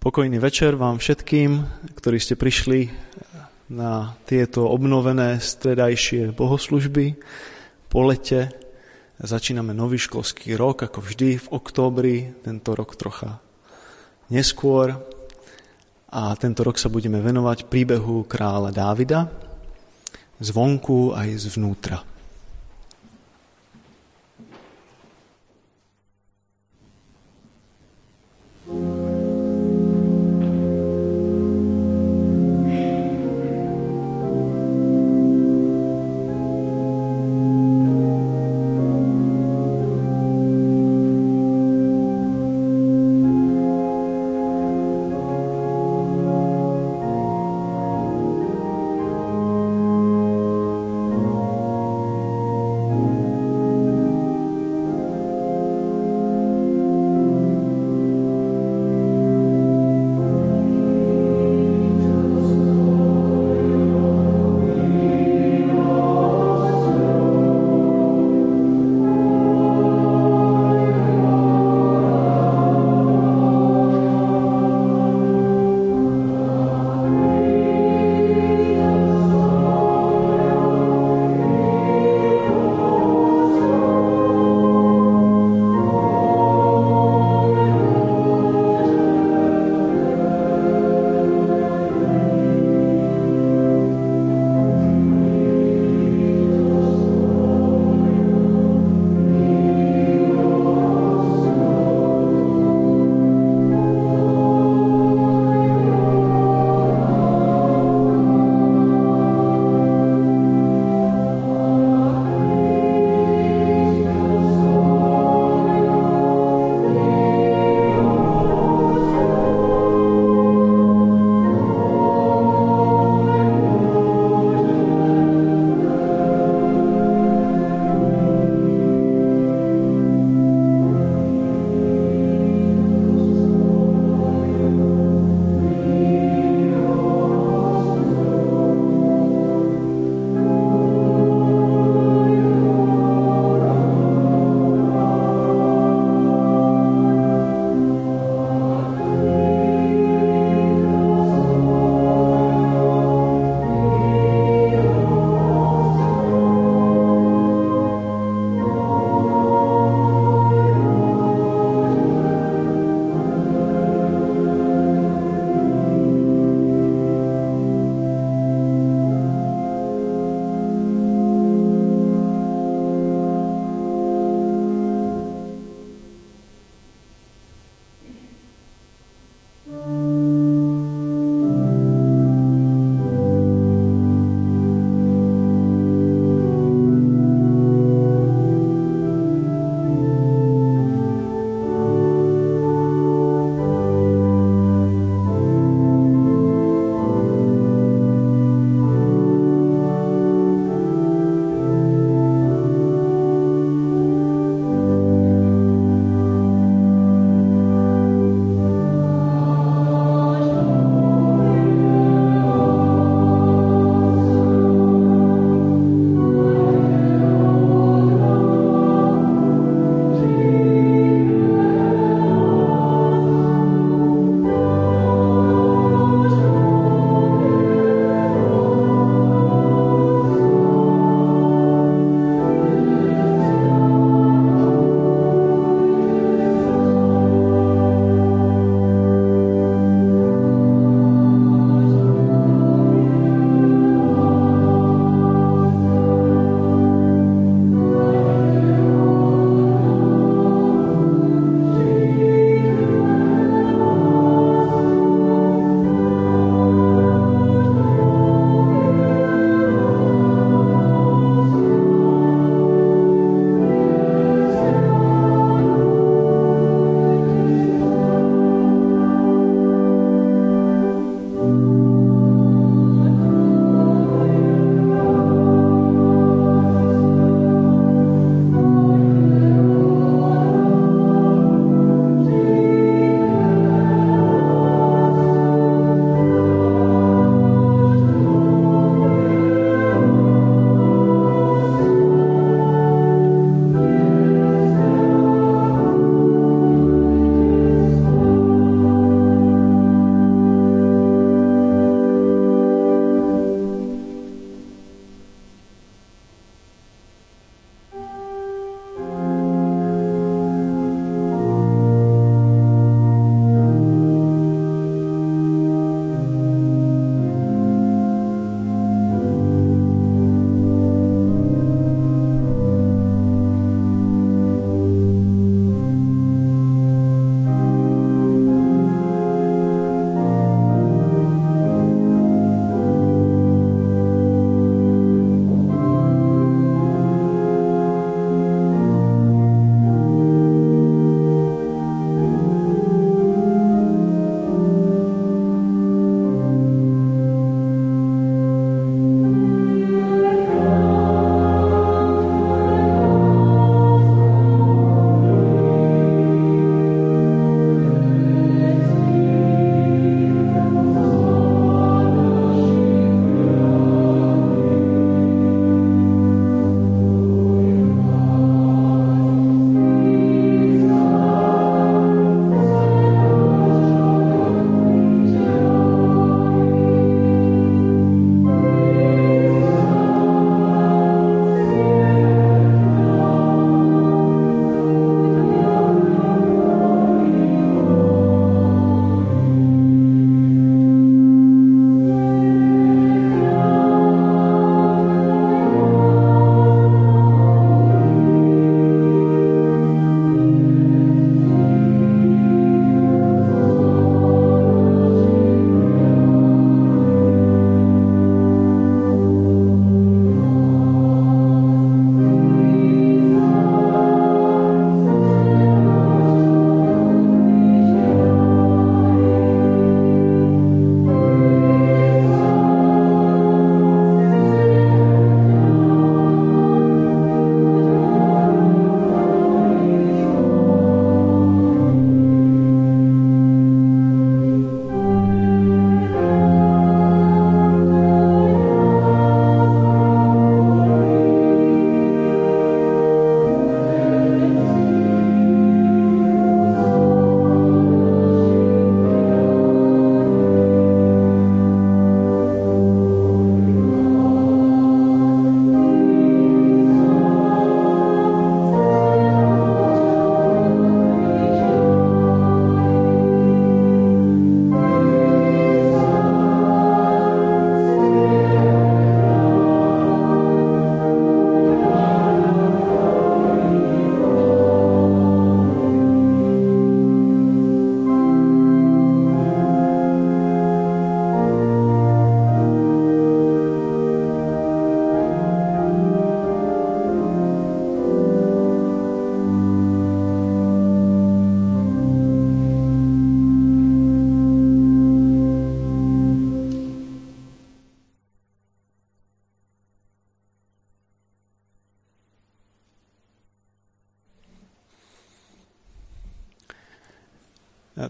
Pokojný večer vám všetkým, ktorí ste prišli na tieto obnovené stredajšie bohoslužby po lete. Začíname nový školský rok, ako vždy v októbri, tento rok trocha neskôr. A tento rok sa budeme venovať príbehu kráľa Dávida zvonku aj zvnútra.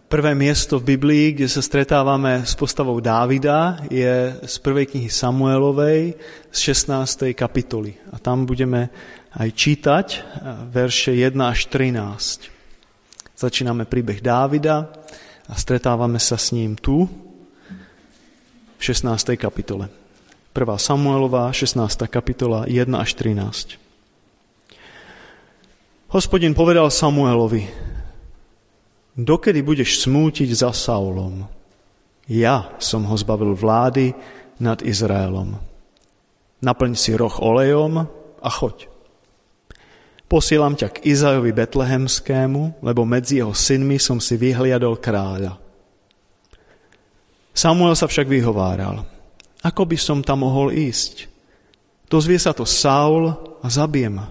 Prvé miesto v Biblii, kde sa stretávame s postavou Dávida, je z prvej knihy Samuelovej z 16. kapitoly. A tam budeme aj čítať verše 1 až 13. Začíname príbeh Dávida a stretávame sa s ním tu, v 16. kapitole. 1. Samuelová, 16. kapitola, 1 až 13. Hospodin povedal Samuelovi: dokedy budeš smútiť za Saulom? Ja som ho zbavil vlády nad Izraelom. Naplň si roh olejom a choď. Posielam ťa k Izajovi Betlehemskému, lebo medzi jeho synmi som si vyhliadol kráľa. Samuel sa však vyhováral: ako by som tam mohol ísť? Dozvie sa to Saul a zabije ma.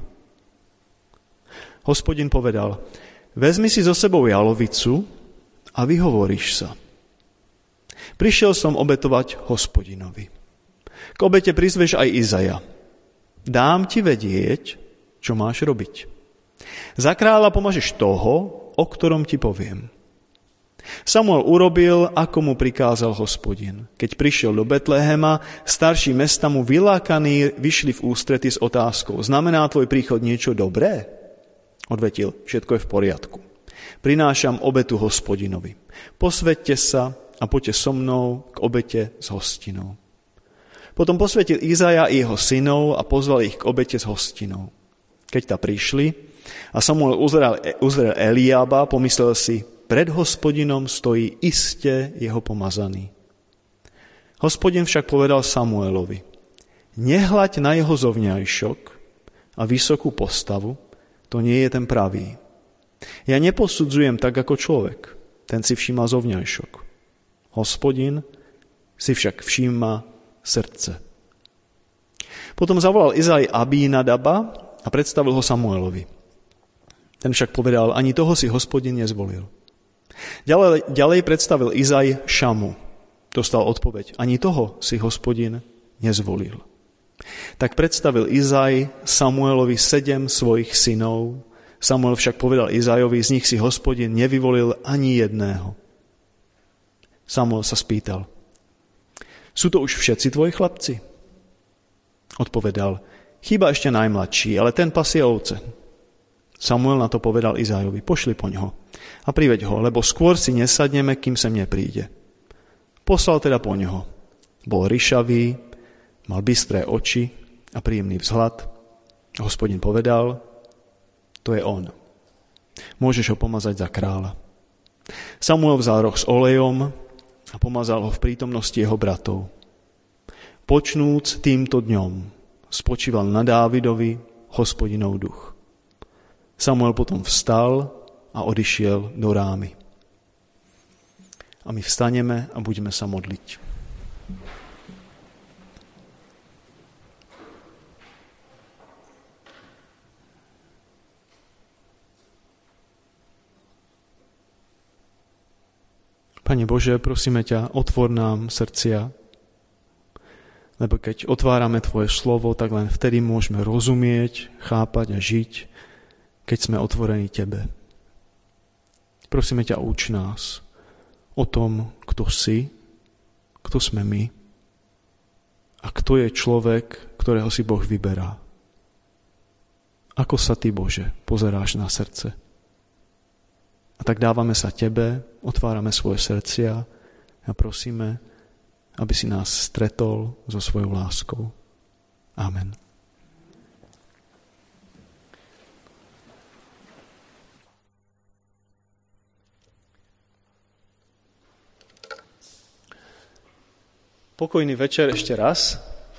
Hospodin povedal: vezmi si so sebou jalovicu a vyhovoríš sa. Prišiel som obetovať Hospodinovi. K obete prizveš aj Izaja. Dám ti vedieť, čo máš robiť. Za kráľa pomažeš toho, o ktorom ti poviem. Samuel urobil, ako mu prikázal Hospodin. Keď prišiel do Betlehema, starší mesta mu vylákaní vyšli v ústrety s otázkou: znamená tvoj príchod niečo dobré? Odvetil: všetko je v poriadku. Prinášam obetu Hospodinovi. Posväťte sa a poďte so mnou k obete s hostinou. Potom posvätil Izaja i jeho synov a pozval ich k obete s hostinou. Keď ta prišli a Samuel uzrel Eliába, pomyslel si: pred Hospodinom stojí iste jeho pomazaný. Hospodin však povedal Samuelovi: nehľaď na jeho zovňajšok a vysokú postavu, to nie je ten pravý. Ja neposudzujem tak ako človek, ten si všíma zovňajšok. Hospodin si však všíma srdce. Potom zavolal Izaj Abínadaba a predstavil ho Samuelovi. Ten však povedal: ani toho si Hospodin nezvolil. Ďalej predstavil Izaj Šamu. Dostal odpoveď: ani toho si Hospodin nezvolil. Tak predstavil Izaj Samuelovi 7 svojich synov. Samuel však povedal Izajovi: z nich si Hospodin nevyvolil ani jedného. Samuel sa spýtal: sú to už všetci tvoji chlapci? Odpovedal: chýba ešte najmladší, ale ten pasie ovce. Samuel na to povedal Izajovi: pošli po ňoho a priveď ho, lebo skôr si nesadneme, kým sem nepríde. Poslal teda po ňoho. Bol ryšavý, mal bystré oči a príjemný vzhľad. Hospodin povedal: to je on. Môžeš ho pomazať za kráľa. Samuel vzal roh s olejom a pomazal ho v prítomnosti jeho bratov. Počnúc týmto dňom spočíval na Dávidovi Hospodinov duch. Samuel potom vstal a odišiel do Rámy. A my vstaneme a budeme sa modliť. Pane Bože, prosíme ťa, otvor nám srdcia, lebo keď otvárame Tvoje slovo, tak len vtedy môžeme rozumieť, chápať a žiť, keď sme otvorení Tebe. Prosíme ťa, uč nás o tom, kto si, kto sme my a kto je človek, ktorého si Boh vyberá. Ako sa Ty, Bože, pozeráš na srdce? A tak dávame sa Tebe, otvárame svoje srdcia a prosíme, aby si nás stretol so svojou láskou. Amen. Pokojný večer ešte raz.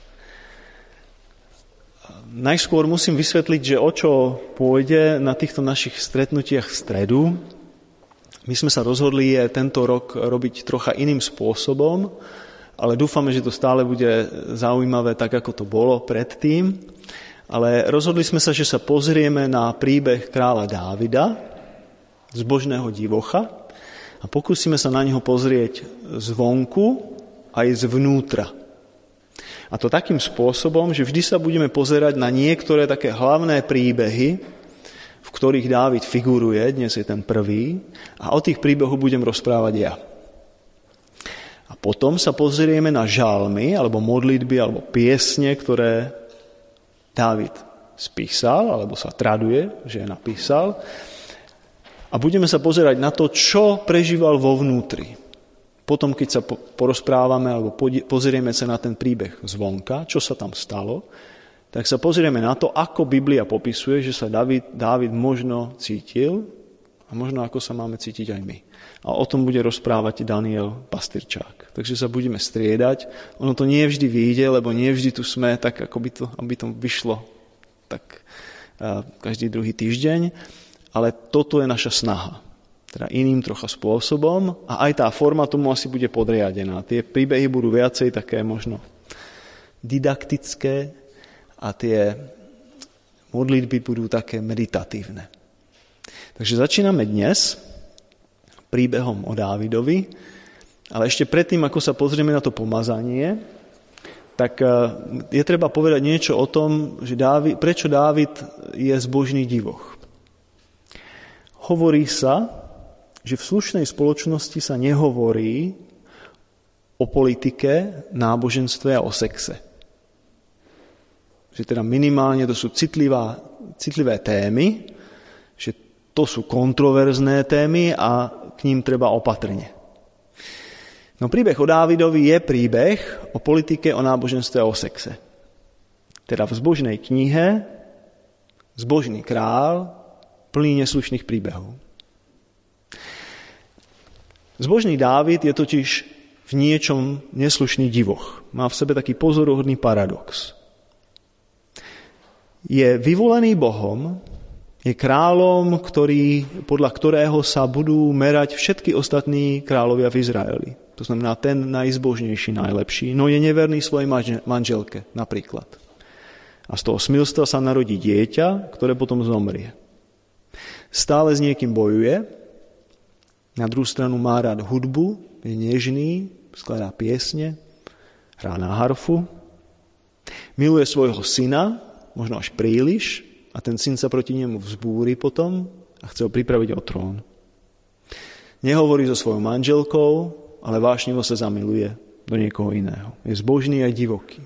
Najskôr musím vysvetliť, že o čo pôjde na týchto našich stretnutiach v stredu. My sme sa rozhodli tento rok robiť trocha iným spôsobom, ale dúfame, že to stále bude zaujímavé, tak ako to bolo predtým. Ale rozhodli sme sa, že sa pozrieme na príbeh kráľa Dávida, zbožného divocha, a pokúsime sa na neho pozrieť zvonku aj zvnútra. A to takým spôsobom, že vždy sa budeme pozerať na niektoré také hlavné príbehy v ktorých Dávid figuruje, dnes je ten prvý, a o tých príbehoch budem rozprávať ja. A potom sa pozrieme na žalmy, alebo modlitby, alebo piesne, ktoré Dávid spísal, alebo sa traduje, že je napísal. A budeme sa pozerať na to, čo prežíval vo vnútri. Potom, keď sa porozprávame, alebo pozrieme sa na ten príbeh zvonka, čo sa tam stalo, tak sa pozrieme na to, ako Biblia popisuje, že sa Dávid možno cítil a možno ako sa máme cítiť aj my. A o tom bude rozprávať Daniel Pastyrčák. Takže sa budeme striedať. Ono to nie vždy vyjde, lebo nie vždy tu sme, tak ako aby to vyšlo tak každý druhý týždeň. Ale toto je naša snaha. Teda iným trocha spôsobom a aj tá forma tomu asi bude podriadená. Tie príbehy budú viacej také možno didaktické, a tie modlitby budú také meditatívne. Takže začíname dnes príbehom o Dávidovi, ale ešte predtým, ako sa pozrieme na to pomazanie, tak je treba povedať niečo o tom, že prečo Dávid je zbožný divoch. Hovorí sa, že v slušnej spoločnosti sa nehovorí o politike, náboženstve a o sexe. Že teda minimálne to sú citlivé témy, že to sú kontroverzné témy a k ním treba opatrne. No príbeh o Dávidovi je príbeh o politike, o náboženstve a o sexe. Teda v zbožnej knihe zbožný král plný neslušných príbehov. Zbožný Dávid je totiž v niečom neslušný divoch. Má v sebe taký pozoruhodný paradox. Je vyvolený Bohom, je kráľom, podľa ktorého sa budú merať všetky ostatní kráľovia v Izraeli. To znamená ten najzbožnejší, najlepší, no je neverný svojej manželke napríklad. A z toho smilstva sa narodí dieťa, ktoré potom zomrie. Stále s niekým bojuje, na druhú stranu má rád hudbu, je nežný, skladá piesne, hrá na harfu, miluje svojho syna, možno až príliš, a ten syn sa proti nemu vzbúri potom a chce ho pripraviť o trón. Nehovorí so svojou manželkou, ale vášnivo sa zamiluje do niekoho iného. Je zbožný aj divoký.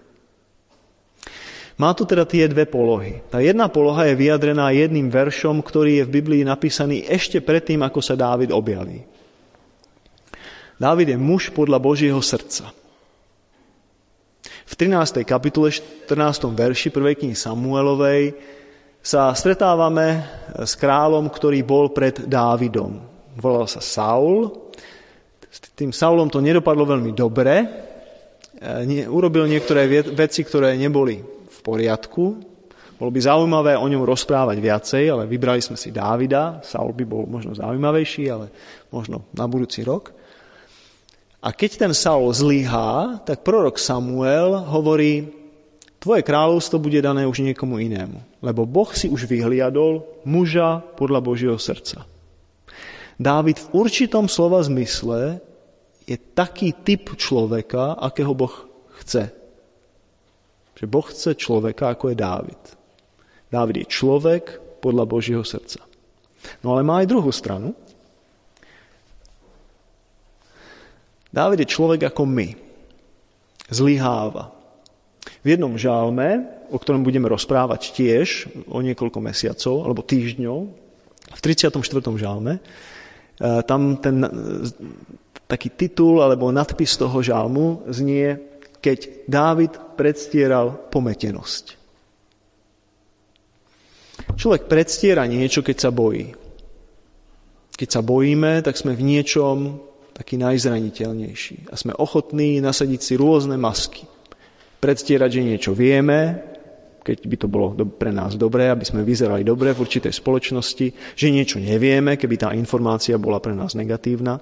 Má tu teda tie dve polohy. Tá jedna poloha je vyjadrená jedným veršom, ktorý je v Biblii napísaný ešte predtým, ako sa Dávid objaví. Dávid je muž podľa Božieho srdca. V 13. kapitole 14. verši 1. knihy Samuelovej sa stretávame s kráľom, ktorý bol pred Dávidom. Volal sa Saul. S tým Saulom to nedopadlo veľmi dobre. Urobil niektoré veci, ktoré neboli v poriadku. Bolo by zaujímavé o ňom rozprávať viacej, ale vybrali sme si Dávida. Saul by bol možno zaujímavejší, ale možno na budúci rok. A keď ten Saul zlyhá, tak prorok Samuel hovorí, tvoje kráľovstvo bude dané už niekomu inému, lebo Boh si už vyhliadol muža podľa Božieho srdca. Dávid v určitom slova zmysle je taký typ človeka, akého Boh chce. Že Boh chce človeka, ako je Dávid. Dávid je človek podľa Božieho srdca. No ale má aj druhú stranu. Dávid je človek ako my. Zlyháva. V jednom žalme, o ktorom budeme rozprávať tiež o niekoľko mesiacov alebo týždňov, v 34. žalme, tam ten taký titul alebo nadpis toho žalmu znie, keď Dávid predstieral pometenosť. Človek predstiera niečo, keď sa bojí. Keď sa bojíme, tak sme v niečom taký najzraniteľnejší. A sme ochotní nasadiť si rôzne masky. Predstierať, že niečo vieme, keď by to bolo pre nás dobré, aby sme vyzerali dobre v určitej spoločnosti, že niečo nevieme, keby tá informácia bola pre nás negatívna.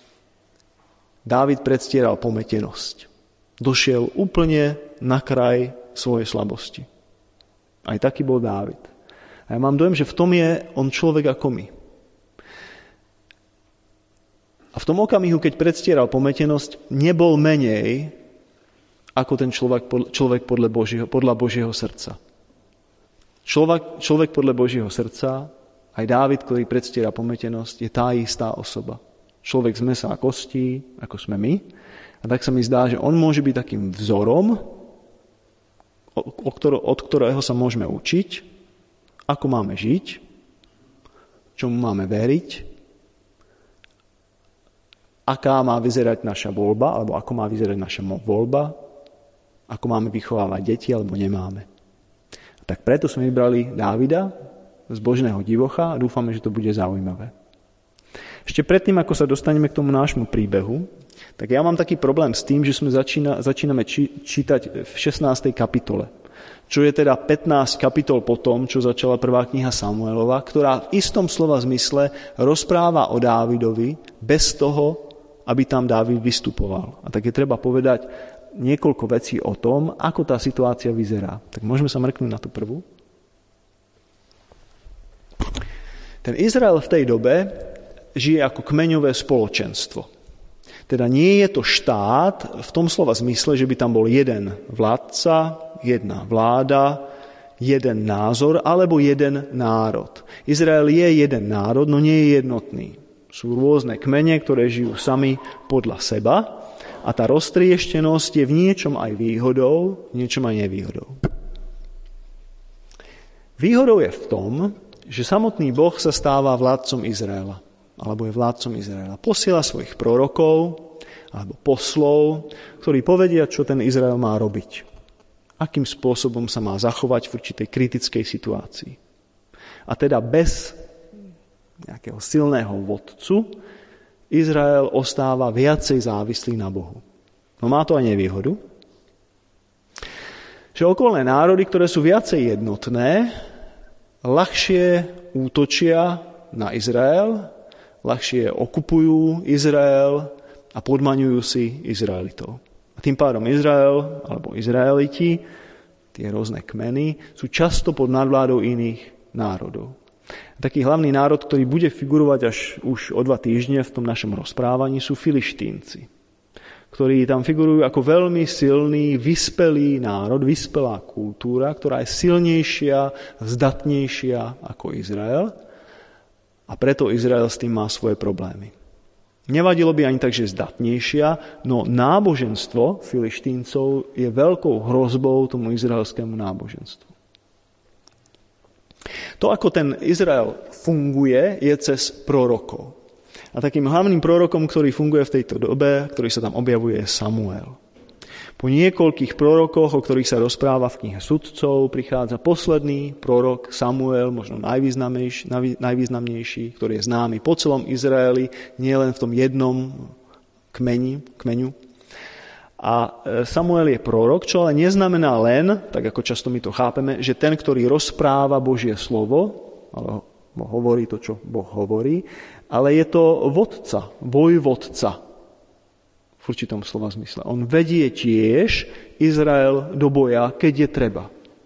Dávid predstieral pometenosť. Došiel úplne na kraj svojej slabosti. Aj taký bol Dávid. A ja mám dojem, že v tom je on človek ako my. A v tom okamihu, keď predstieral pometenosť, nebol menej ako ten človek podľa Božieho srdca. Človek podľa Božieho srdca Aj Dávid, ktorý predstiera pometenosť, je tá istá osoba. Človek z mäsa a kostí, ako sme my. A tak sa mi zdá, že on môže byť takým vzorom, od ktorého sa môžeme učiť, ako máme žiť, čomu máme veriť, aká má vyzerať naša voľba, alebo ako má vyzerať naša voľba, ako máme vychovávať deti, alebo nemáme. A tak preto sme vybrali Dávida z Božného divocha a dúfame, že to bude zaujímavé. Ešte predtým, ako sa dostaneme k tomu nášmu príbehu, tak ja mám taký problém s tým, že sme začíname čítať v 16. kapitole. Čo je teda 15 kapitol po tom, čo začala prvá kniha Samuelova, ktorá v istom slova zmysle rozpráva o Dávidovi bez toho, aby tam Dávid vystupoval. A tak je treba povedať niekoľko vecí o tom, ako tá situácia vyzerá. Tak môžeme sa mrknúť na tú prvú. Ten Izrael v tej dobe žije ako kmeňové spoločenstvo. Teda nie je to štát v tom slova zmysle, že by tam bol jeden vládca, jedna vláda, jeden názor alebo jeden národ. Izrael je jeden národ, no nie je jednotný. Sú rôzne kmene, ktoré žijú sami podľa seba a tá roztrieštenosť je v niečom aj výhodou, v niečom aj nevýhodou. Výhodou je v tom, že samotný Boh sa stáva vládcom Izraela. Alebo je vládcom Izraela. Posiela svojich prorokov alebo poslov, ktorí povedia, čo ten Izrael má robiť. Akým spôsobom sa má zachovať v určitej kritickej situácii. A teda bez nejakého silného vodcu Izrael ostáva viacej závislý na Bohu. No má to aj nevýhodu, že okolné národy, ktoré sú viacej jednotné, ľahšie útočia na Izrael, ľahšie okupujú Izrael a podmaňujú si Izraelitov. A tým pádom Izrael, alebo Izraeliti, tie rôzne kmeny, sú často pod nadvládou iných národov. A taký hlavný národ, ktorý bude figurovať až už o 2 týždne v tom našom rozprávaní, sú Filištínci, ktorí tam figurujú ako veľmi silný, vyspelý národ, vyspelá kultúra, ktorá je silnejšia, zdatnejšia ako Izrael. A preto Izrael s tým má svoje problémy. Nevadilo by ani tak, že zdatnejšia, no náboženstvo Filištíncov je veľkou hrozbou tomu izraelskému náboženstvu. To, ako ten Izrael funguje, je cez prorokov. A takým hlavným prorokom, ktorý funguje v tejto dobe, ktorý sa tam objavuje, je Samuel. Po niekoľkých prorokoch, o ktorých sa rozpráva v knihe Sudcov, prichádza posledný prorok Samuel, možno najvýznamnejší, ktorý je známy po celom Izraeli, nie len v tom jednom kmeňu. A Samuel je prorok, čo ale neznamená len, tak ako často my to chápeme, že ten, ktorý rozpráva Božie slovo, ale hovorí to, čo Boh hovorí, ale je to vodca, vojvodca, v určitom slova zmysle. On vedie tiež Izrael do boja, keď je treba.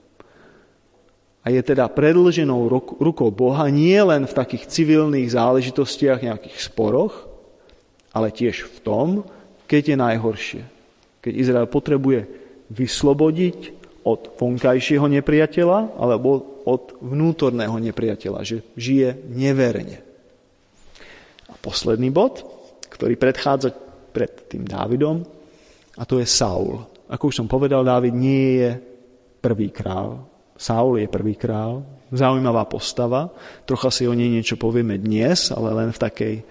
A je teda predĺženou rukou Boha nie len v takých civilných záležitostiach, nejakých sporoch, ale tiež v tom, keď je najhoršie. Keď Izrael potrebuje vyslobodiť od vonkajšieho nepriateľa alebo od vnútorného nepriateľa, že žije neverne. A posledný bod, ktorý predchádza pred tým Dávidom, a to je Saul. Ako už som povedal, Dávid nie je prvý král. Saul je prvý král. Zaujímavá postava. Trocha si o nej niečo povieme dnes, ale len v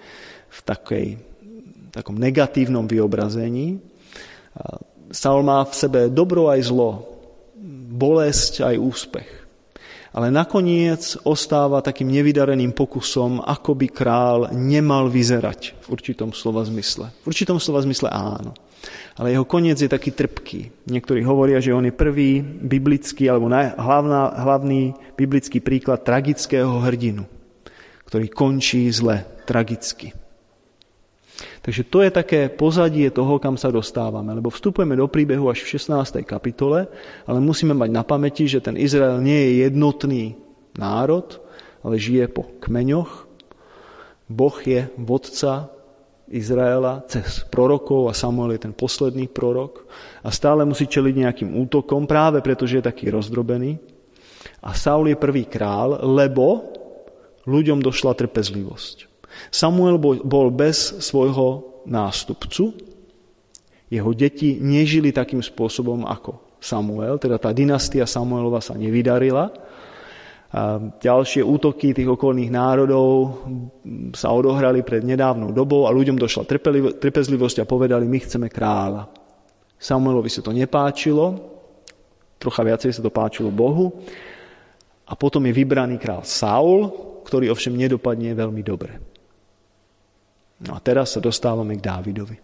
takom negatívnom vyobrazení. Saul má v sebe dobro aj zlo, bolesť aj úspech. Ale nakoniec ostáva takým nevydareným pokusom, ako by král nemal vyzerať v určitom slova zmysle. V určitom slova zmysle áno. Ale jeho koniec je taký trpký. Niektorí hovoria, že on je prvý biblický alebo hlavný biblický príklad tragického hrdinu, ktorý končí zle, tragicky. Takže to je také pozadie toho, kam sa dostávame. Lebo vstupujeme do príbehu až v 16. kapitole, ale musíme mať na pamäti, že ten Izrael nie je jednotný národ, ale žije po kmeňoch. Boh je vodca Izraela cez prorokov a Samuel je ten posledný prorok a stále musí čeliť nejakým útokom, práve preto, že je taký rozdrobený. A Saul je prvý král, lebo ľuďom došla trpezlivosť. Samuel bol bez svojho nástupcu. Jeho deti nežili takým spôsobom ako Samuel, teda tá dynastia Samuelova sa nevydarila. A ďalšie útoky tých okolných národov sa odohrali pred nedávnou dobou a ľuďom došla trpezlivosť a povedali, my chceme kráľa. Samuelovi sa to nepáčilo, trocha viacej sa to páčilo Bohu a potom je vybraný kráľ Saul, ktorý ovšem nedopadne veľmi dobre. No a teraz sa dostávame k Dávidovi.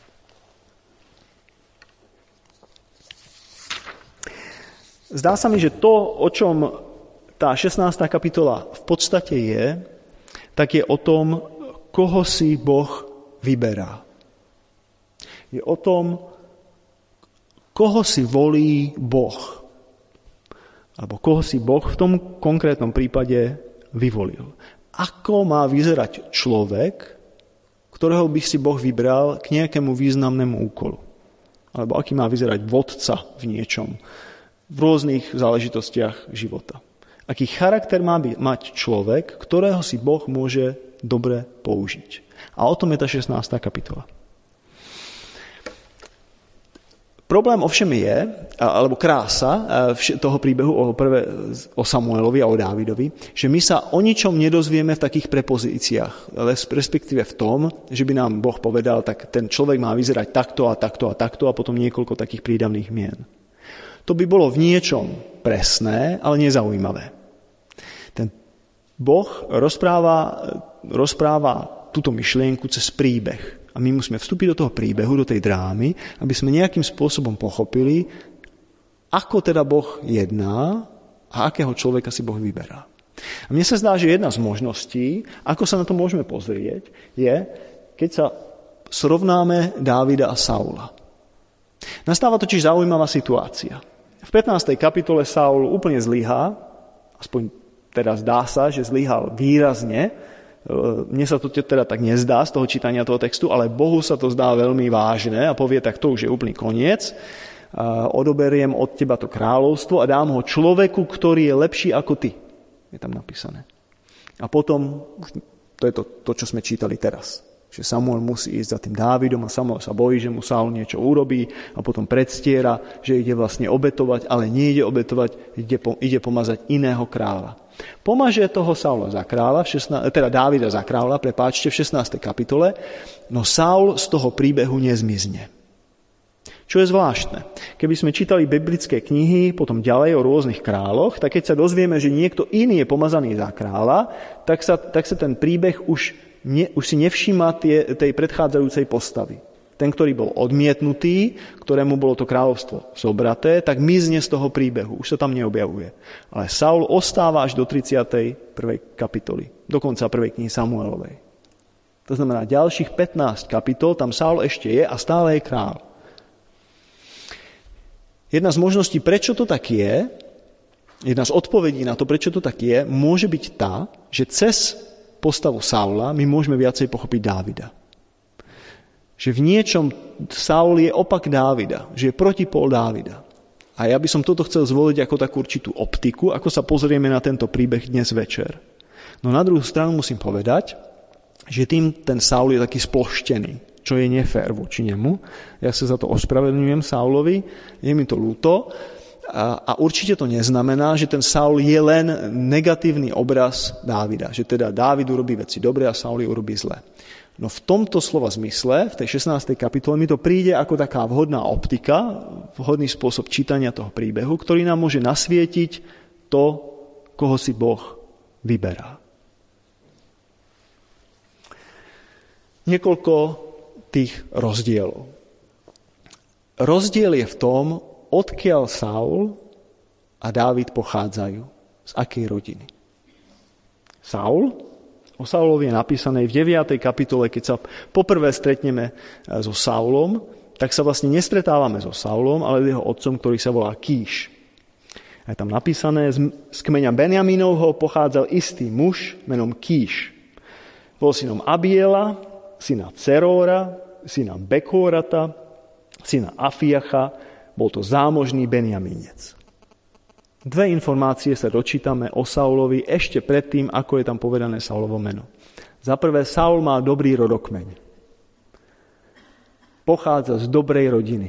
Zdá sa mi, že to, o čom tá 16. kapitola v podstate je, tak je o tom, koho si Boh vyberá. Je o tom, koho si volí Boh. Alebo koho si Boh v tom konkrétnom prípade vyvolil. Ako má vyzerať človek, ktorého by si Boh vybral k nejakému významnému úkolu. Alebo aký má vyzerať vodca v niečom, v rôznych záležitostiach života. Aký charakter má mať človek, ktorého si Boh môže dobre použiť. A o tom je tá 16. kapitola. Problém ovšem je, alebo krása toho príbehu o Samuelovi a o Dávidovi, že my sa o ničom nedozvieme v takých prepozíciách, respektíve v tom, že by nám Boh povedal, tak ten človek má vyzerať takto a takto a takto a potom niekoľko takých prídavných mien. To by bolo v niečom presné, ale nezaujímavé. Ten Boh rozpráva túto myšlienku cez príbeh. A my musíme vstúpiť do toho príbehu, do tej drámy, aby sme nejakým spôsobom pochopili, ako teda Boh jedná a akého človeka si Boh vyberá. A mne sa zdá, že jedna z možností, ako sa na to môžeme pozrieť, je, keď sa srovnáme Dávida a Saula. Nastáva totiž zaujímavá situácia. V 15. kapitole Saul úplne zlyhá, aspoň teda zdá sa, že zlyhal výrazne. Mne sa to teda tak nezdá z toho čítania toho textu, ale Bohu sa to zdá veľmi vážne a povie, tak to už je úplný koniec. Odoberiem od teba to kráľovstvo a dám ho človeku, ktorý je lepší ako ty. Je tam napísané. A potom, to je to, čo sme čítali teraz. Že Samuel musí ísť za tým Dávidom a Samuel sa bojí, že mu Saul niečo urobí a potom predstiera, že ide vlastne obetovať, ale nie ide obetovať, ide pomazať iného kráľa. Pomaže toho Saula za kráľa, teda Dávida za kráľa, prepáčte, v 16. kapitole, no Saul z toho príbehu nezmizne. Čo je zvláštne. Keby sme čítali biblické knihy potom ďalej o rôznych kráľoch, tak keď sa dozvieme, že niekto iný je pomazaný za kráľa, tak sa ten príbeh už si nevšíma tej predchádzajúcej postavy. Ten, ktorý bol odmietnutý, ktorému bolo to kráľovstvo zobraté, tak mizne z toho príbehu. Už sa tam neobjavuje. Ale Saul ostáva až do 31. kapitoly. Dokonca prvej knihy Samuelovej. To znamená, ďalších 15 kapitol tam Saul ešte je a stále je kráľ. Jedna z možností, prečo to tak je, jedna z odpovedí na to, prečo to tak je, môže byť tá, že cez postavu Saula my môžeme viacej pochopiť Dávida. Že v niečom Saul je opak Dávida, že je protipól Dávida. A ja by som toto chcel zvoliť ako takú určitú optiku, ako sa pozrieme na tento príbeh dnes večer. No na druhú stranu musím povedať, že tým ten Saul je taký sploštený, čo je nefér voči nemu. Ja sa za to ospravedlňujem Saulovi, je mi to ľúto. A určite to neznamená, že ten Saul je len negatívny obraz Dávida. Že teda Dávid urobí veci dobre a Saul urobí zle. No v tomto slova zmysle, v tej 16. kapitole, mi to príde ako taká vhodná optika, vhodný spôsob čítania toho príbehu, ktorý nám môže nasvietiť to, koho si Boh vyberá. Niekoľko tých rozdielov. Rozdiel je v tom, odkiaľ Saul a Dávid pochádzajú. Z akej rodiny? O Saulovi je napísané v 9. kapitole, keď sa poprvé stretneme so Saulom, tak sa vlastne nestretávame so Saulom, ale s jeho otcom, ktorý sa volá Kíš. A je tam napísané, z kmeňa Benjamínovho pochádzal istý muž menom Kíš. Bol synom Abiela, syna Ceróra, syna Bekórata, syna Afiacha, bol to zámožný Benjamínec. Dve informácie sa dočítame o Saulovi ešte predtým, ako je tam povedané Saulovo meno. Za prvé, Saul má dobrý rodokmeň. Pochádza z dobrej rodiny.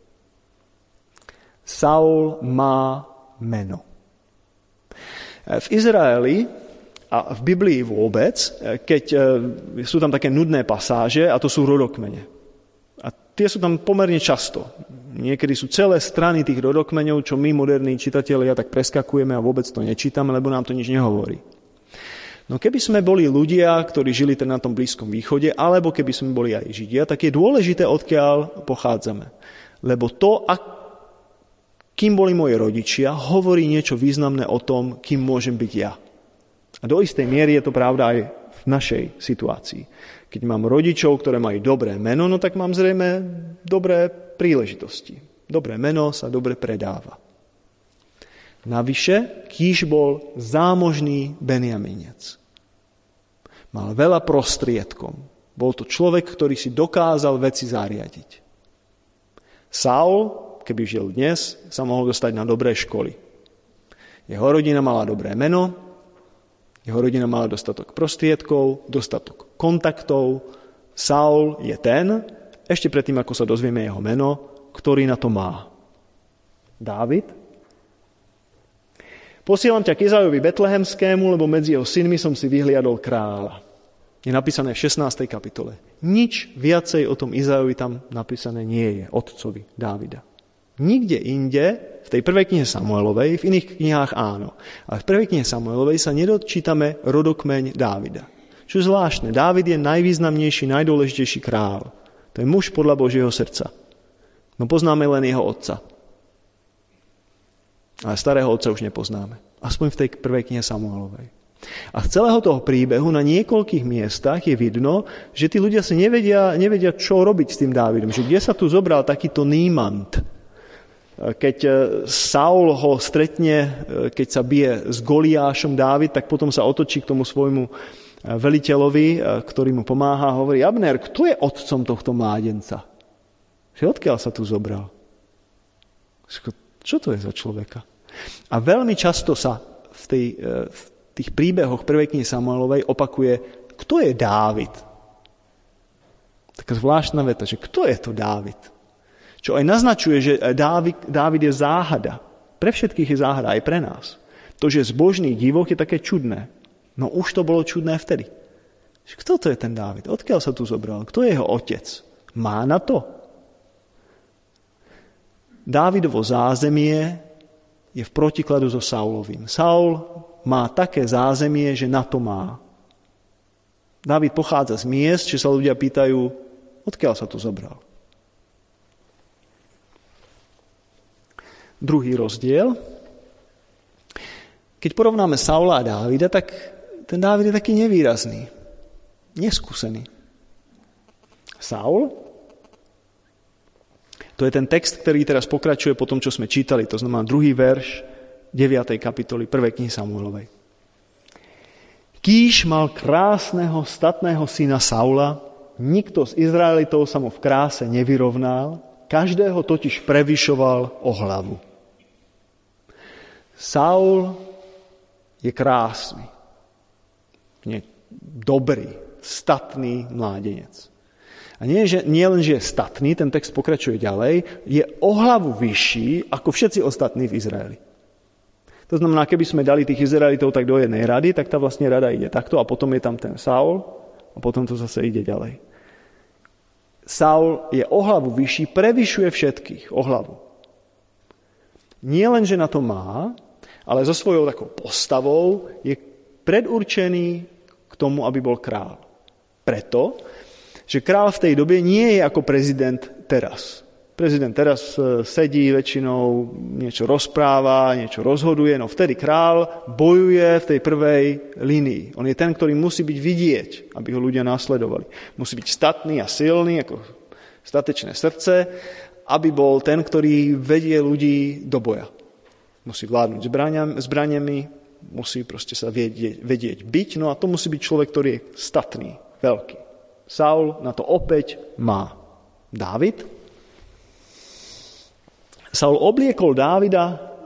Saul má meno. V Izraeli a v Biblii vôbec, keď sú tam také nudné pasáže, a to sú rodokmene. A tie sú tam pomerne často. Niekedy sú celé strany tých rodokmeňov, čo my, moderní čitatelia, tak preskakujeme a vôbec to nečítame, lebo nám to nič nehovorí. No keby sme boli ľudia, ktorí žili na tom Blízkom východe, alebo keby sme boli aj Židia, tak je dôležité, odkiaľ pochádzame. Lebo to, kým boli moji rodičia, hovorí niečo významné o tom, kým môžem byť ja. A do istej miery je to pravda aj v našej situácii. Keď mám rodičov, ktoré majú dobré meno, no tak mám zrejme dobré príležitosti. Dobré meno sa dobre predáva. Navyše, Kíš bol zámožný Benjaminec. Mal veľa prostriedkov. Bol to človek, ktorý si dokázal veci zariadiť. Saul, keby žil dnes, sa mohol dostať na dobré školy. Jeho rodina mala dobré meno, jeho rodina mala dostatok prostriedkov, dostatok kontaktov. Saul je ten, ešte predtým, ako sa dozvieme jeho meno, ktorý na to má. Dávid? Posielam ťa k Izaijovi Betlehemskému, lebo medzi jeho synmi som si vyhliadol kráľa. Je napísané v 16. kapitole. Nič viacej o tom Izaijovi tam napísané nie je, otcovi Dávida. Nikde inde, v tej prvej knihe Samuelovej, v iných knihách áno, ale v prvej knihe Samuelovej sa nedočítame rodokmeň Dávida. Čo je zvláštne, Dávid je najvýznamnejší, najdôležitejší král. To je muž podľa Božieho srdca. No poznáme len jeho otca. Ale starého otca už nepoznáme. Aspoň v tej prvej knihe Samuelovej. A z celého toho príbehu na niekoľkých miestach je vidno, že tí ľudia si nevedia, čo robiť s tým Dávidom. Že kde sa tu zobral takýto nímant. Keď Saul ho stretne, keď sa bije s Goliášom Dávid, tak potom sa otočí k tomu svojmu veliteľovi, ktorý mu pomáha a hovorí: Abner, kto je otcom tohto mládenca? Že odkiaľ sa tu zobral? Čo to je za človeka? A veľmi často sa v tých príbehoch prvej knihy Samuelovej opakuje, kto je Dávid. Taká zvláštna veta, že kto je to Dávid? Čo aj naznačuje, že Dávid je záhada. Pre všetkých je záhada, aj pre nás. To, že zbožný divok je také čudné. No už to bolo čudné vtedy. Kto to je ten Dávid? Odkiaľ sa tu zobral? Kto je jeho otec? Má na to? Dávidovo zázemie je v protikladu so Saulovým. Saul má také zázemie, že na to má. Dávid pochádza z miest, že sa ľudia pýtajú, odkiaľ sa tu zobral. Druhý rozdiel. Keď porovnáme Saula a Dávida, tak ten Dávid je taký nevýrazný, neskúsený. Saul, to je ten text, ktorý teraz pokračuje po tom, čo sme čítali, to znamená 2. verš 9. kapitoly 1. knihy Samuelovej. Kíš mal krásneho, statného syna Saula, nikto z Izraelitov sa mu v kráse nevyrovnal, každého totiž prevyšoval o hlavu. Saul je krásny, dobrý, statný mládenec. A nie len, že je statný, ten text pokračuje ďalej, je o hlavu vyšší ako všetci ostatní v Izraeli. To znamená, keby sme dali tých Izraelitov tak do jednej rady, tak tá vlastne rada ide takto a potom je tam ten Saul a potom to zase ide ďalej. Saul je o hlavu vyšší, prevyšuje všetkých o hlavu. Nie len, že na to má, ale so svojou takou postavou je predurčený k tomu, aby bol král. Preto, že král v tej dobe nie je ako prezident teraz. Prezident teraz sedí väčšinou, niečo rozpráva, niečo rozhoduje, no vtedy král bojuje v tej prvej línii. On je ten, ktorý musí byť vidieť, aby ho ľudia následovali. Musí byť statný a silný, ako statečné srdce, aby bol ten, ktorý vedie ľudí do boja. Musí vládnuť zbraniami, musí proste sa vedieť byť, no a to musí byť človek, ktorý je statný, veľký. Saul na to opäť má. Dávid? Saul obliekol Dávida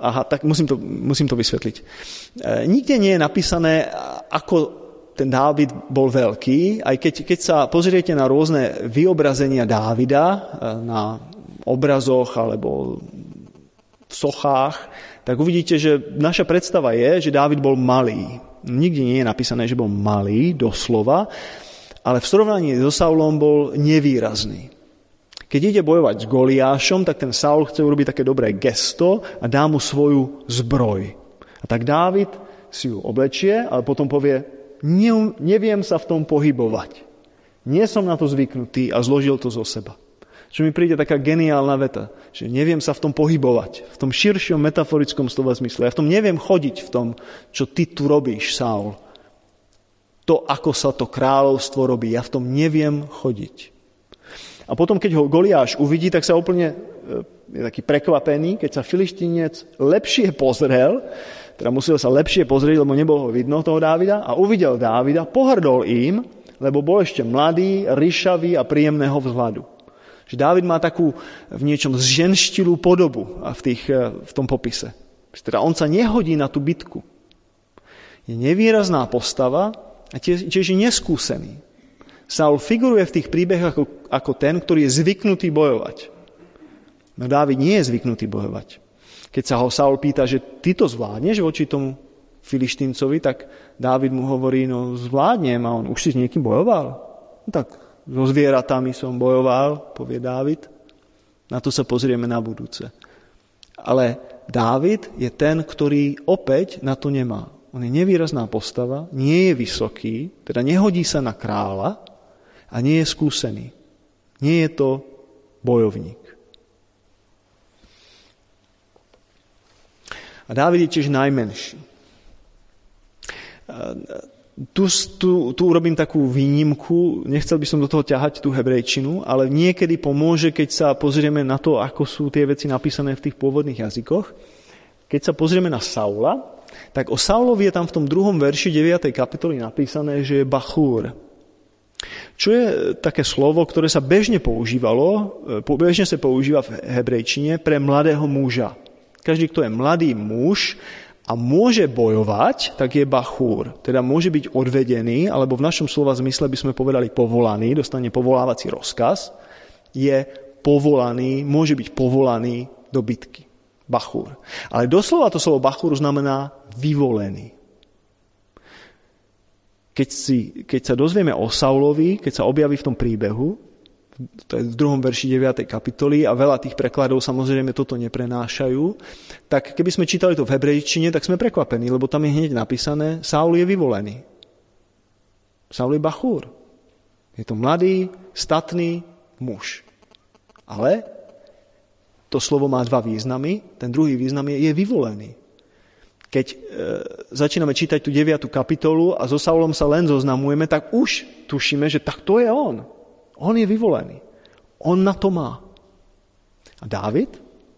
tak musím to vysvetliť. Nikde nie je napísané, ako ten Dávid bol veľký, aj keď sa pozriete na rôzne vyobrazenia Dávida na obrazoch alebo v sochách, tak uvidíte, že naša predstava je, že Dávid bol malý. Nikde nie je napísané, že bol malý, doslova, ale v srovnaní so Saulom bol nevýrazný. Keď ide bojovať s Goliášom, tak ten Saul chce urobiť také dobré gesto a dá mu svoju zbroj. A tak Dávid si ju oblečie, ale potom povie, neviem sa v tom pohybovať. Nie som na to zvyknutý a zložil to zo seba. Čo mi príde taká geniálna veta, že neviem sa v tom pohybovať, v tom širšom metaforickom slova zmysle. Ja v tom neviem chodiť v tom, čo ty tu robíš, Saul. To, ako sa to kráľovstvo robí, ja v tom neviem chodiť. A potom, keď ho Goliáš uvidí, tak sa úplne je taký prekvapený, keď sa Filištínec lepšie pozrel, teda musel sa lepšie pozrieť, lebo nebolo ho vidno toho Dávida, a uvidel Dávida, pohrdol im, lebo bol ešte mladý, ryšavý a príjemného vzhľadu. Že Dávid má takú v niečom zženštilú podobu v tom popise. Teda on sa nehodí na tú bitku. Je nevýrazná postava a tiež je neskúsený. Saul figuruje v tých príbehoch ako ten, ktorý je zvyknutý bojovať. No Dávid nie je zvyknutý bojovať. Keď sa ho Saul pýta, že ty to zvládneš voči tomu Filištíncovi, tak Dávid mu hovorí, no zvládnem, a on, už si s niekým bojoval? No tak so zvieratami som bojoval, povie Dávid. Na to sa pozrieme na budúce. Ale Dávid je ten, ktorý opäť na to nemá. On je nevýrazná postava, nie je vysoký, teda nehodí sa na kráľa a nie je skúsený. Nie je to bojovník. A Dávid je tiež najmenší. Tu urobím takú výnimku, nechcel by som do toho ťahať tú hebrejčinu, ale niekedy pomôže, keď sa pozrieme na to, ako sú tie veci napísané v tých pôvodných jazykoch. Keď sa pozrieme na Saula, tak o Saulovi je tam v tom 2. verši 9. kapitoly napísané, že je Bachúr. Čo je také slovo, ktoré sa bežne sa používa v hebrejčine pre mladého muža. Každý, kto je mladý muž a môže bojovať, tak je bachúr. Teda môže byť odvedený, alebo v našom slova zmysle by sme povedali povolaný, dostane povolávací rozkaz, je povolaný, môže byť povolaný do bitky. Bachúr. Ale doslova to slovo bachúr znamená vyvolený. Keď sa dozvieme o Saulovi, keď sa objaví v tom príbehu, to je v 2. verši 9. kapitoly a veľa tých prekladov samozrejme toto neprenášajú, tak keby sme čítali to v hebrejčine, tak sme prekvapení, lebo tam je hneď napísané, Saul je vyvolený. Saul je bachúr. Je to mladý, statný muž. Ale to slovo má 2 významy. Ten druhý význam je vyvolený. Keď začíname čítať tú 9. kapitolu a so Saulom sa len zoznamujeme, tak už tušíme, že tak to je on. On je vyvolený. On na to má. A Dávid?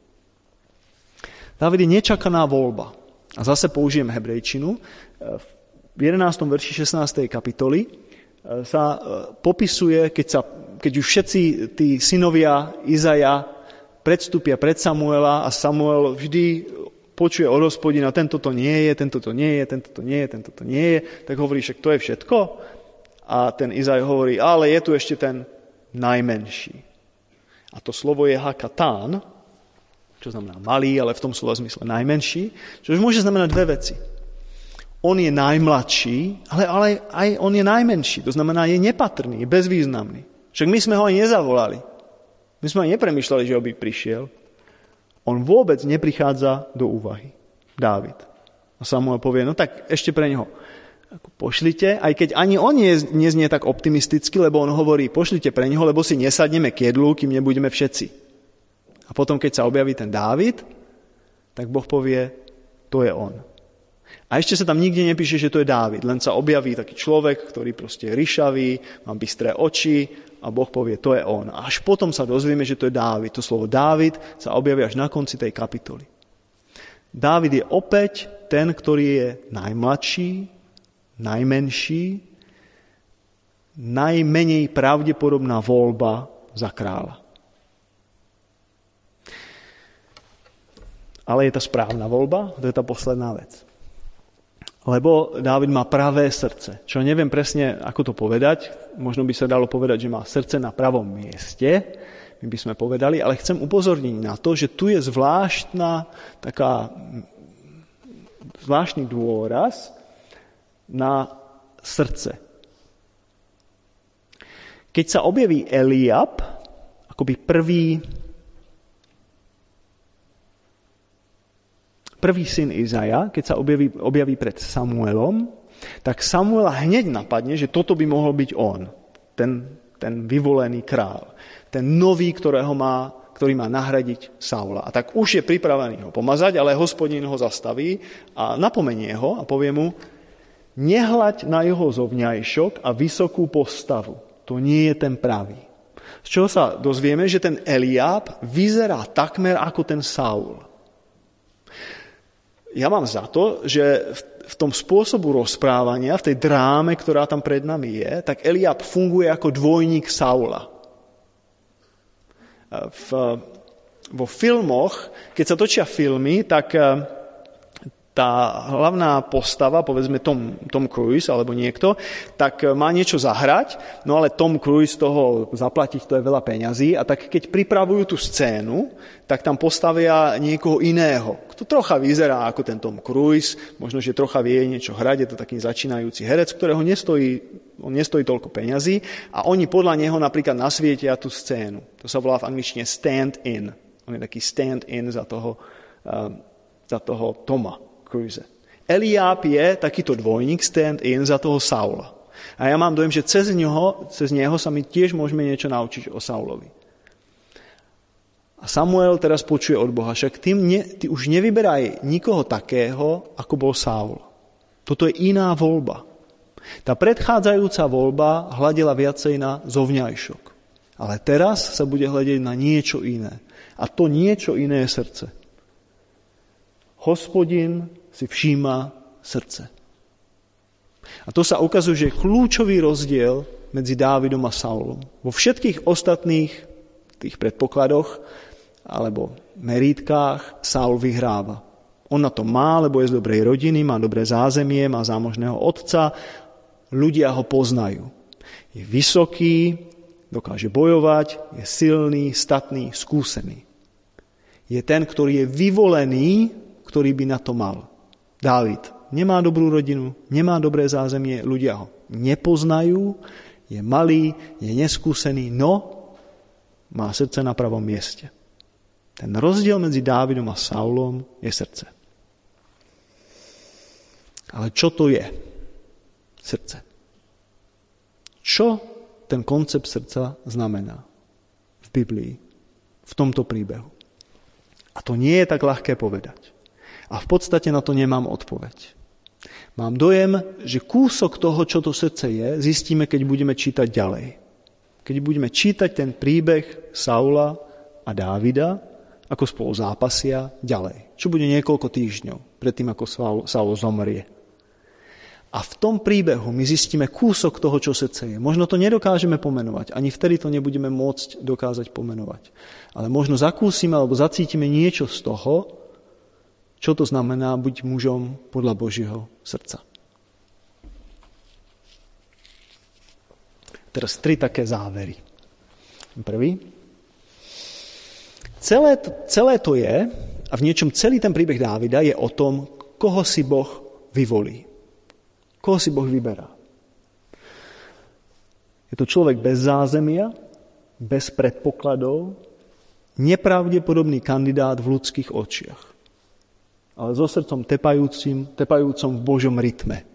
Dávid je nečakaná voľba. A zase použijem hebrejčinu. V 11. verši 16. kapitoly sa popisuje, keď už všetci tí synovia Izaja predstúpia pred Samuela a Samuel vždy počuje od Hospodina, tento to nie je, tento to nie je, tento to nie je, tento to nie je, tak hovorí, že to je všetko. A ten Izaj hovorí, ale je tu ešte ten najmenší. A to slovo je hakatán, čo znamená malý, ale v tom slova zmysle najmenší, čo už môže znamenať 2 veci. On je najmladší, ale aj on je najmenší, to znamená, je nepatrný, je bezvýznamný. Však my sme ho aj nezavolali. My sme aj nepremýšľali, že by prišiel. On vôbec neprichádza do úvahy. Dávid. A Samuel povie, no tak ešte pre neho pošlite, aj keď ani on neznie tak optimisticky, lebo on hovorí, pošlite pre neho, lebo si nesadneme k jedlu, kým nebudeme všetci. A potom, keď sa objaví ten Dávid, tak Boh povie, to je on. A ešte sa tam nikde nepíše, že to je Dávid, len sa objaví taký človek, ktorý proste je ryšavý, má bystré oči a Boh povie, to je on. A až potom sa dozvieme, že to je Dávid. To slovo Dávid sa objaví až na konci tej kapitoly. Dávid je opäť ten, ktorý je najmladší, najmenší, najmenej pravdepodobná voľba za kráľa. Ale je to správna voľba, to je tá posledná vec. Lebo Dávid má pravé srdce. Čo neviem presne, ako to povedať. Možno by sa dalo povedať, že má srdce na pravom mieste, my by sme povedali, ale chcem upozorniť na to, že tu je zvláštny dôraz na srdce. Keď sa objaví Eliab, akoby prvý syn Izaja, keď sa objaví pred Samuelom, tak Samuela hneď napadne, že toto by mohol byť on, ten vyvolený král, ten nový, ktorý má nahradiť Saula. A tak už je pripravený ho pomazať, ale Hospodin ho zastaví a napomenie ho a povie mu, nehľaď na jeho zovňajšok a vysokú postavu. To nie je ten pravý. Z čoho sa dozvieme, že ten Eliab vyzerá takmer ako ten Saul. Ja mám za to, že v tom spôsobu rozprávania, v tej dráme, ktorá tam pred nami je, tak Eliab funguje ako dvojník Saula. Vo filmoch, keď sa točia filmy, tak tá hlavná postava, povedzme Tom Cruise alebo niekto, tak má niečo zahrať, no ale Tom Cruise toho zaplatiť, to je veľa peňazí a tak keď pripravujú tú scénu, tak tam postavia niekoho iného, kto trocha vyzerá ako ten Tom Cruise, možno, že trocha vie niečo hrať, je to taký začínajúci herec, ktorého nestojí toľko peňazí a oni podľa neho napríklad nasvietia tú scénu. To sa volá v angličtine stand-in. On je taký stand-in za toho Toma Cruise. Eliab je takýto dvojník stand-in za toho Saula. A ja mám dojem, že cez neho sa my tiež môžeme niečo naučiť o Saulovi. A Samuel teraz počuje od Boha, však ty už nevyberaj nikoho takého, ako bol Saul. Toto je iná voľba. Tá predchádzajúca voľba hľadela viacej na zovňajšok. Ale teraz sa bude hľadiť na niečo iné. A to niečo iné je srdce. Hospodin si všíma srdce. A to sa ukazuje, že je kľúčový rozdiel medzi Dávidom a Saulom. Vo všetkých ostatných tých predpokladoch alebo merítkách Saul vyhráva. On na to má, lebo je z dobrej rodiny, má dobré zázemie, má zámožného otca, ľudia ho poznajú. Je vysoký, dokáže bojovať, je silný, statný, skúsený. Je ten, ktorý je vyvolený, ktorý by na to mal. Dávid nemá dobrú rodinu, nemá dobré zázemie, ľudia ho nepoznajú, je malý, je neskúsený, no má srdce na pravom mieste. Ten rozdiel medzi Dávidom a Saulom je srdce. Ale čo to je srdce? Čo ten koncept srdca znamená v Biblii, v tomto príbehu? A to nie je tak ľahké povedať. A v podstate na to nemám odpoveď. Mám dojem, že kúsok toho, čo to srdce je, zistíme, keď budeme čítať ďalej. Keď budeme čítať ten príbeh Saula a Dávida, ako spolu zápasia ďalej. Čo bude niekoľko týždňov predtým, ako Saul zomrie. A v tom príbehu my zistíme kúsok toho, čo srdce je. Možno to nedokážeme pomenovať, ani vtedy to nebudeme môcť dokázať pomenovať. Ale možno zakúsime alebo zacítime niečo z toho, čo to znamená byť mužom podľa Božieho srdca. Teraz 3 také závery. Prvý. Celé to je, a v niečom celý ten príbeh Dávida je o tom, koho si Boh vyvolí. Koho si Boh vyberá. Je to človek bez zázemia, bez predpokladov, nepravdepodobný kandidát v ľudských očiach. Ale so srdcom tepajúcom v Božom rytme.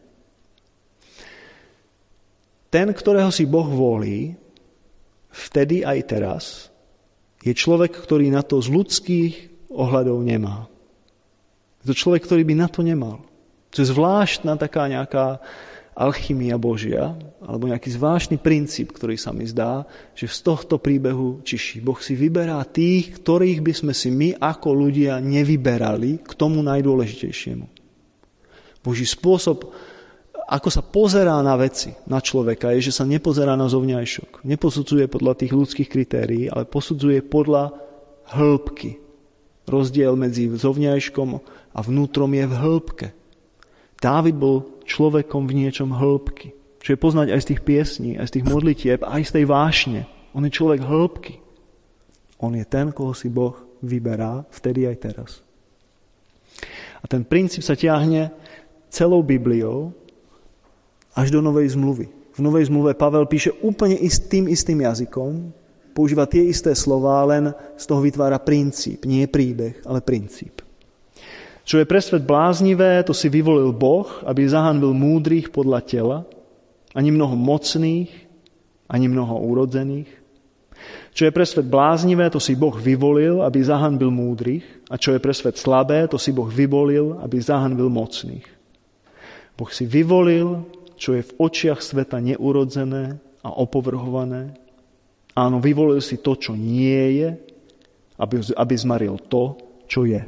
Ten, ktorého si Boh volí, vtedy aj teraz, je človek, ktorý na to z ľudských ohľadov nemá. Je to človek, ktorý by na to nemal. To je zvláštna taká nejaká alchymia Božia, alebo nejaký zvláštny princíp, ktorý sa mi zdá, že z tohto príbehu čiší. Boh si vyberá tých, ktorých by sme si my ako ľudia nevyberali k tomu najdôležitejšiemu. Boží spôsob, ako sa pozerá na veci, na človeka, je, že sa nepozerá na zovňajšok. Neposudzuje podľa tých ľudských kritérií, ale posudzuje podľa hĺbky. Rozdiel medzi zovňajškom a vnútrom je v hĺbke. Dávid bol človekom v niečom hĺbky. Čo je poznať aj z tých piesní, aj z tých modlitieb, aj z tej vášne. On je človek hĺbky. On je ten, koho si Boh vyberá vtedy aj teraz. A ten princíp sa ťahne celou Bibliou až do Novej zmluvy. V Novej zmluve Pavel píše úplne tým istým jazykom, používa tie isté slová, len z toho vytvára princíp. Nie príbeh, ale princíp. Čo je pre svet bláznivé, to si vyvolil Boh, aby zahanbil múdrych podľa tela, ani mnoho mocných, ani mnoho urodzených. Čo je pre svet bláznivé, to si Boh vyvolil, aby zahanbil múdrych, a čo je pre svet slabé, to si Boh vyvolil, aby zahanbil mocných. Boh si vyvolil, čo je v očiach sveta neurodzené a opovrhované. Áno, vyvolil si to, čo nie je, aby zmaril to, čo je.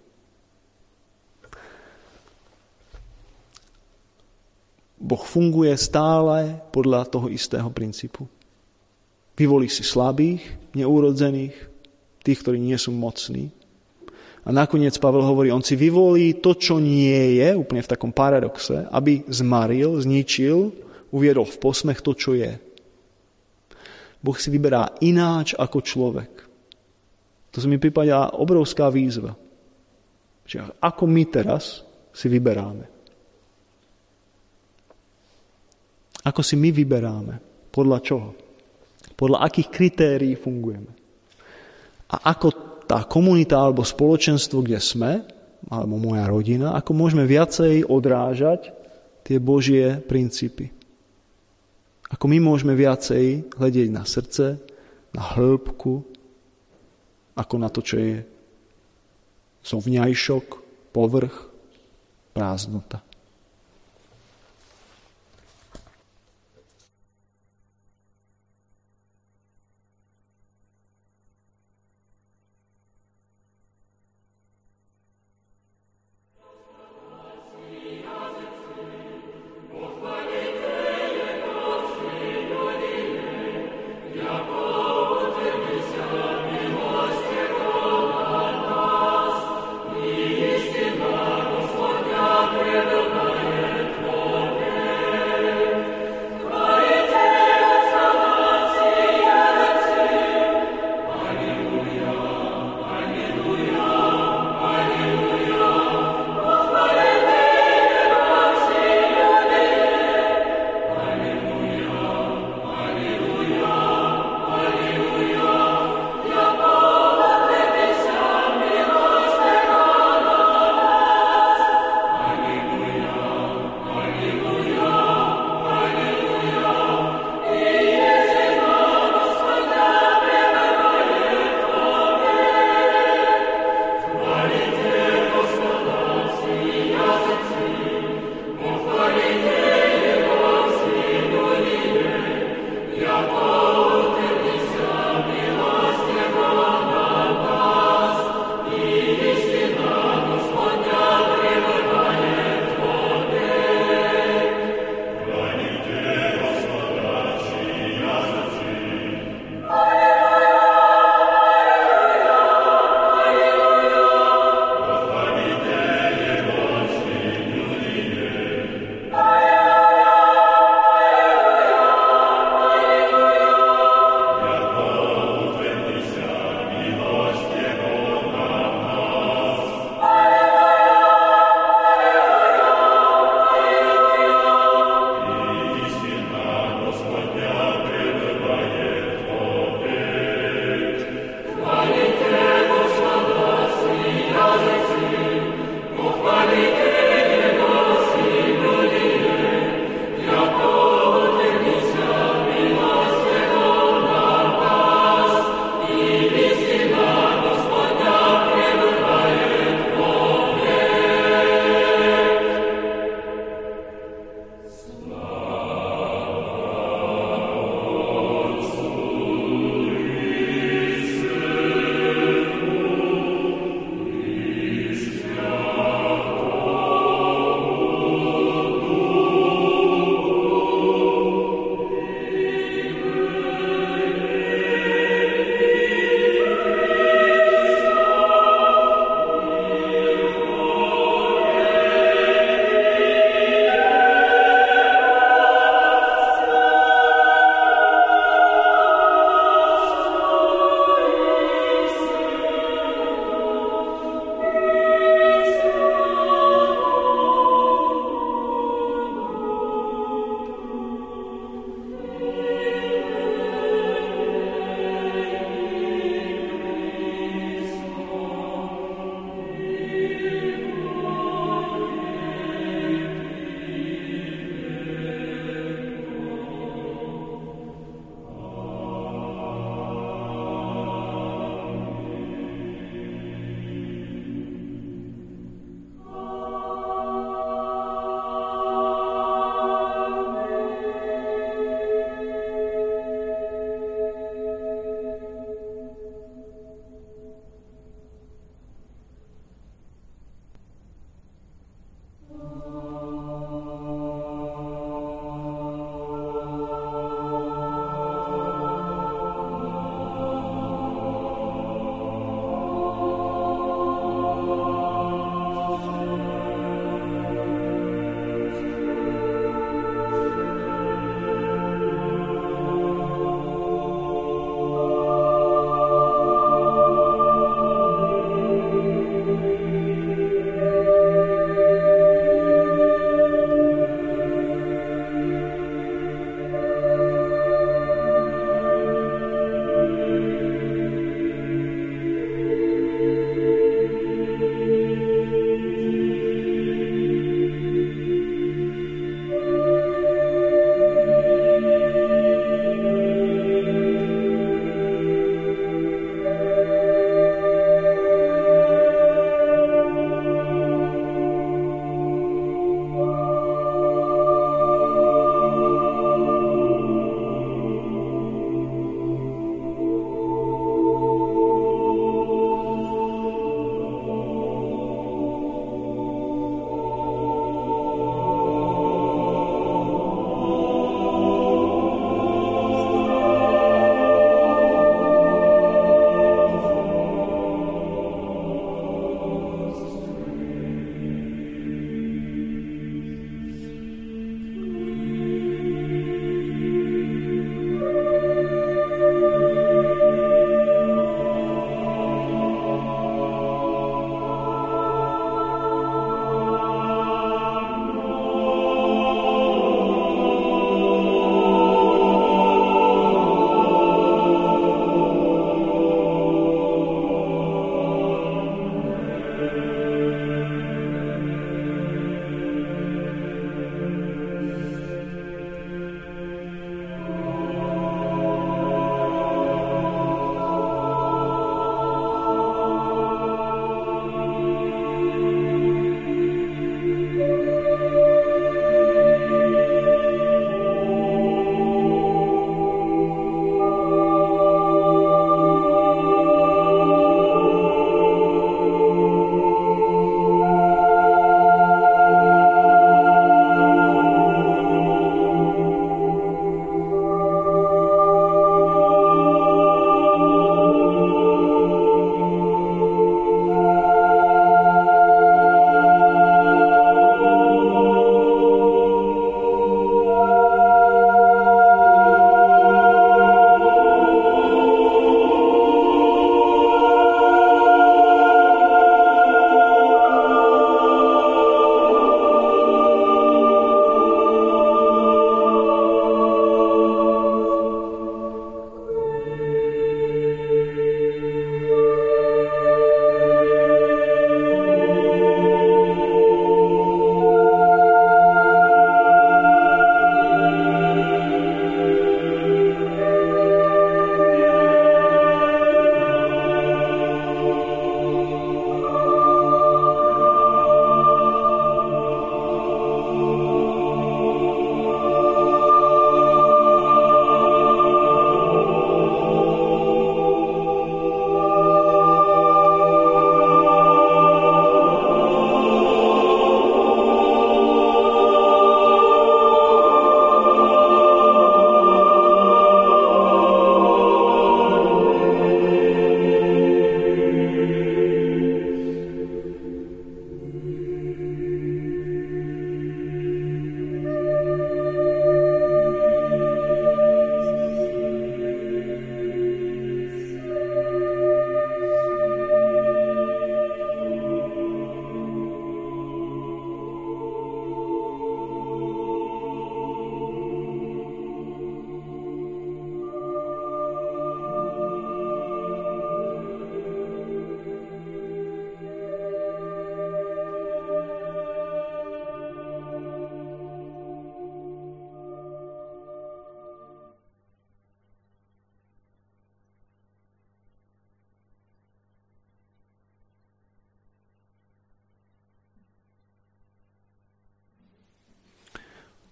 Boh funguje stále podľa toho istého princípu. Vyvolí si slabých, neurodzených, tých, ktorí nie sú mocní. A nakoniec Pavel hovorí, on si vyvolí to, čo nie je, úplne v takom paradoxe, aby zmaril, zničil, uviedol v posmech to, čo je. Boh si vyberá ináč ako človek. To sa mi pripadá obrovská výzva. Čiže ako my teraz si vyberáme? Ako si my vyberáme? Podľa čoho? Podľa akých kritérií fungujeme? A ako tá komunita alebo spoločenstvo, kde sme, alebo moja rodina, ako môžeme viacej odrážať tie Božie princípy? Ako my môžeme viacej hľadieť na srdce, na hĺbku, ako na to, čo je zovňajšok, povrch, prázdnota. Amen.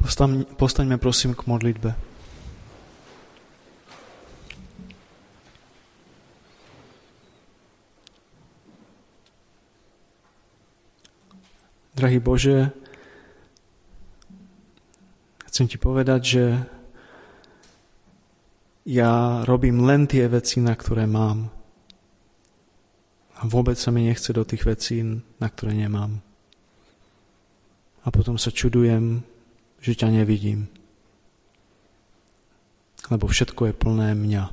Postaňme prosím k modlitbe. Drahý Bože, chcem ti povedať, že ja robím len tie veci, na ktoré mám. A vôbec sa mi nechce do tých vecí, na ktoré nemám. A potom sa čudujem, že ťa nevidím. Lebo všetko je plné mňa.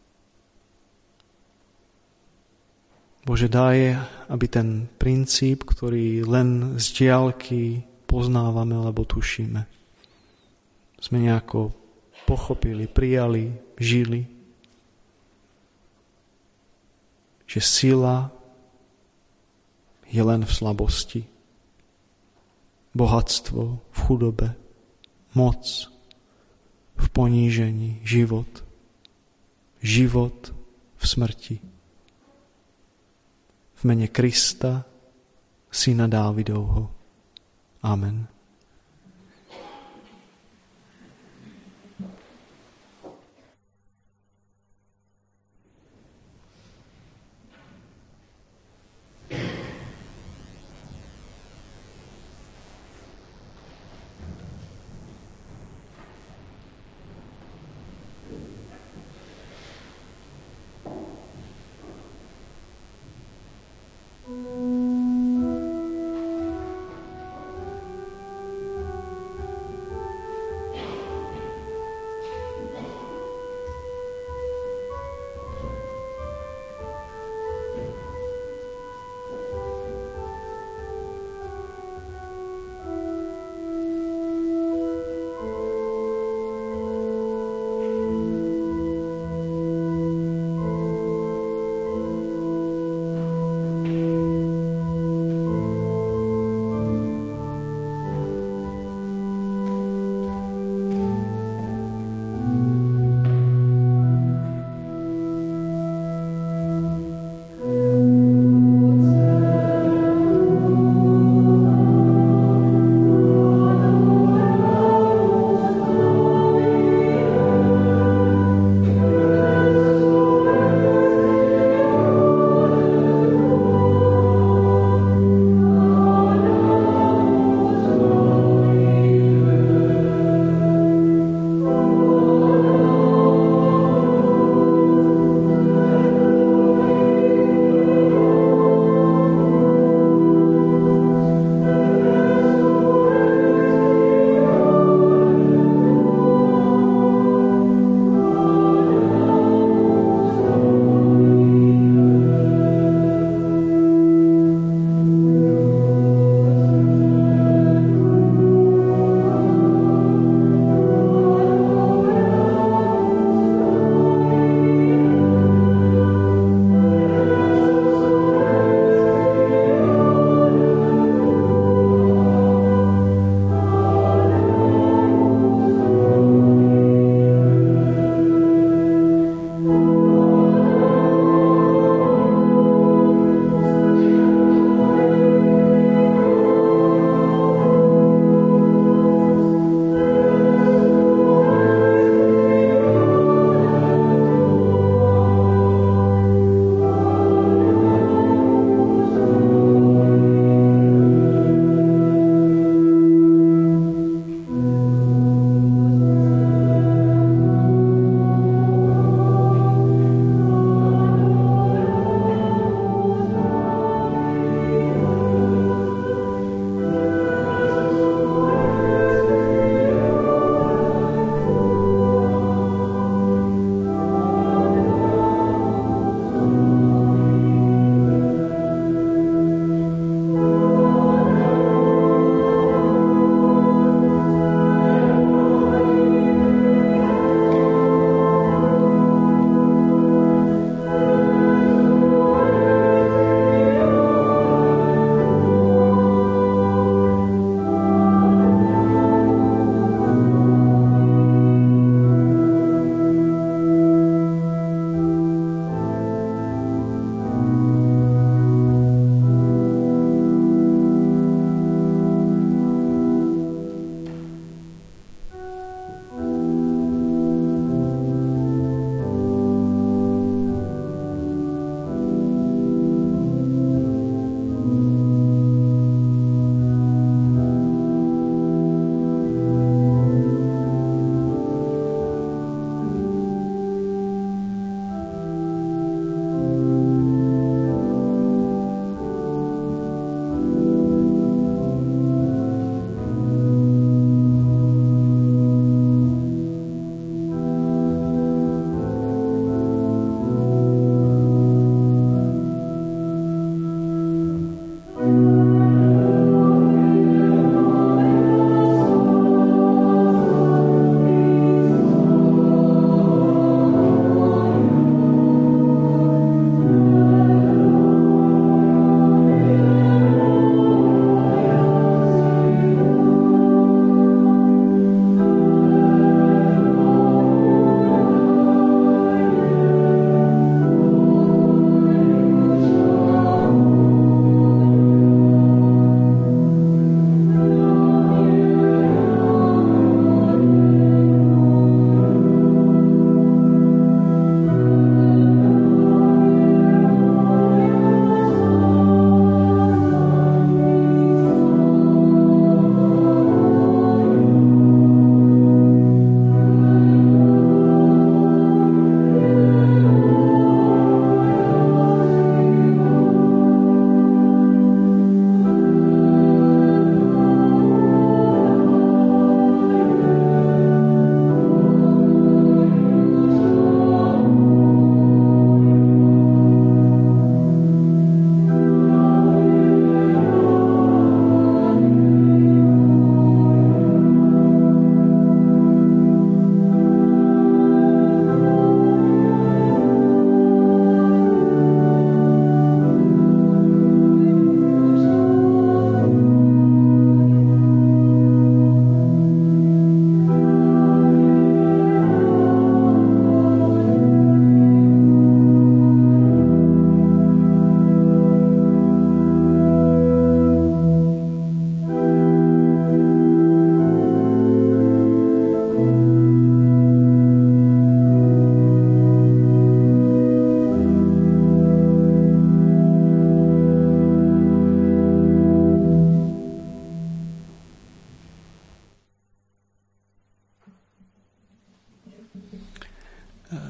Bože, daj, aby ten princíp, ktorý len z diaľky poznávame, alebo tušíme, sme nejako pochopili, prijali, žili, že sila je len v slabosti, bohatstvo v chudobe, moc v ponížení, život v smrti. V mene Krista, syna Dávidovho. Amen.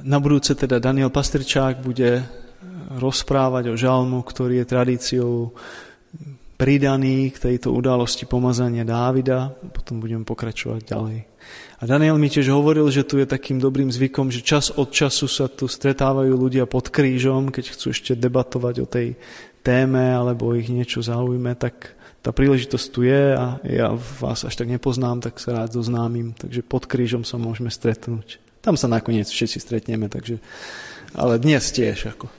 Na budúce teda Daniel Pastrčák bude rozprávať o žalmu, ktorý je tradíciou pridaný k tejto udalosti pomazania Dávida. Potom budeme pokračovať ďalej. A Daniel mi tiež hovoril, že tu je takým dobrým zvykom, že čas od času sa tu stretávajú ľudia pod krížom, keď chcú ešte debatovať o tej téme alebo ich niečo zaujme, tak tá príležitosť tu je a ja vás až tak nepoznám, tak sa rád zoznámim. Takže pod krížom sa môžeme stretnúť. Tam sa nakoniec všetci stretneme, takže, ale dnes tiež ako.